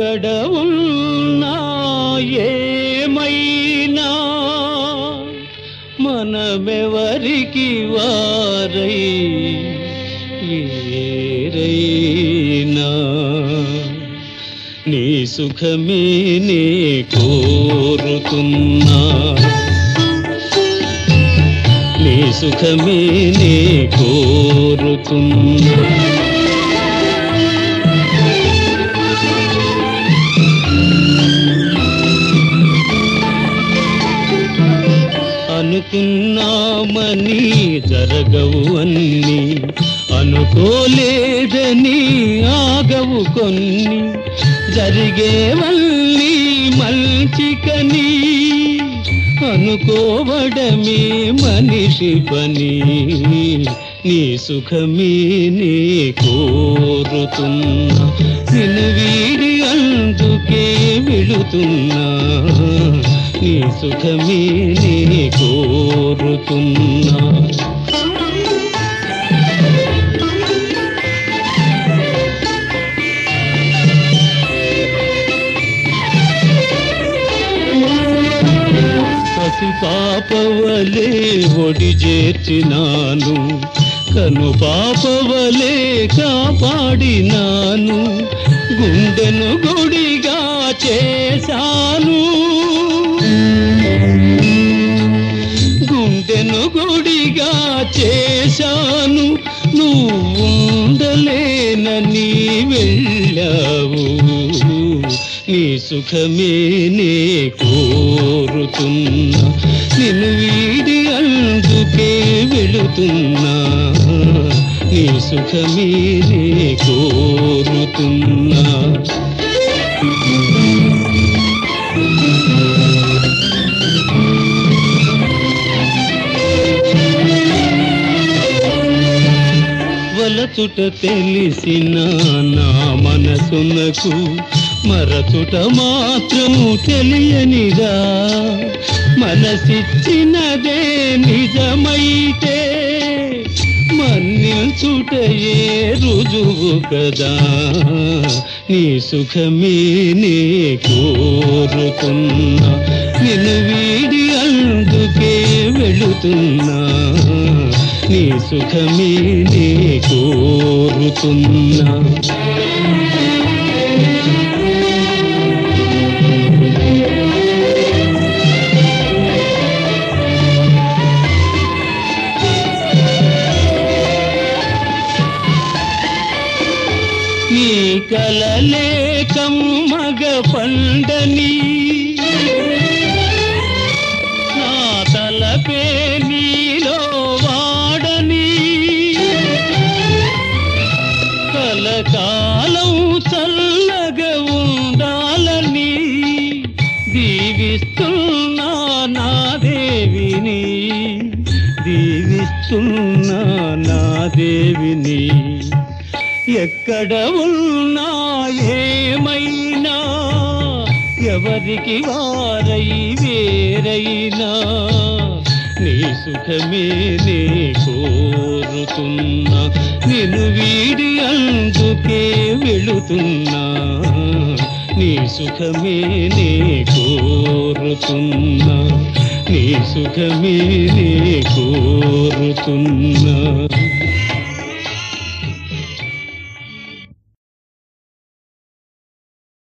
ఎక్కడ ఉన్నా ఏమైనా మనమెవరికి వారై వేరైనా నీ సుఖమే నే కోరుతున్నా నీ సుఖమే నే కోరుతున్నా అనుకున్నామని జరగవు అన్ని అనుకోలేదని ఆగవు కొన్ని జరిగేవన్నీ మంచికని అనుకోవడమే మనిషి పని నీ సుఖమే నే కోరుతున్నా నిన్ను వీడి అందుకే వెళుతున్నా నీ సుఖమే నే కోరుతున్నా పాపవలే ఒడి చేర్చినాను కను పాపవలే కాపాడినాను గుండెను గుడిగా చేశాను గుండెను గుడిగా చేశాను నువ్వు ఉండలేనని వెళ్ళావు నీ సుఖమే నే కోరుతున్నా నిన్ను వీడి అందుకే వెళుతున్నా నీ సుఖమే నే కోరుతున్నా వలచుట తెలిసిన నా మనసునకు మరచుట మాత్రం తెలియనిదా మనసిచ్చినదే నిజమైతే మన్నించుటయే రుజువు కదా నీ సుఖమే నే కోరుతున్నా నిన్ను వీడి అందుకే వెళుతున్నా నీ సుఖమే నే కోరుతున్నా నీ కలలే కమ్మగ పండని నా తలపే నీలో వాడని కలకాలం చల్లగా ఉండాలని దీవిస్తున్నా నా దేవిని దీవిస్తున్నా నా దేవిని ఎక్కడ ఉన్నా ఏమైనా ఎవరికి వారై వేరైనా నీ సుఖమే నే కోరుతున్నా నిన్ను వీడి అందుకే వెళుతున్నా నీ సుఖమే నే కోరుతున్నా నీ సుఖమే నే కోరుతున్నా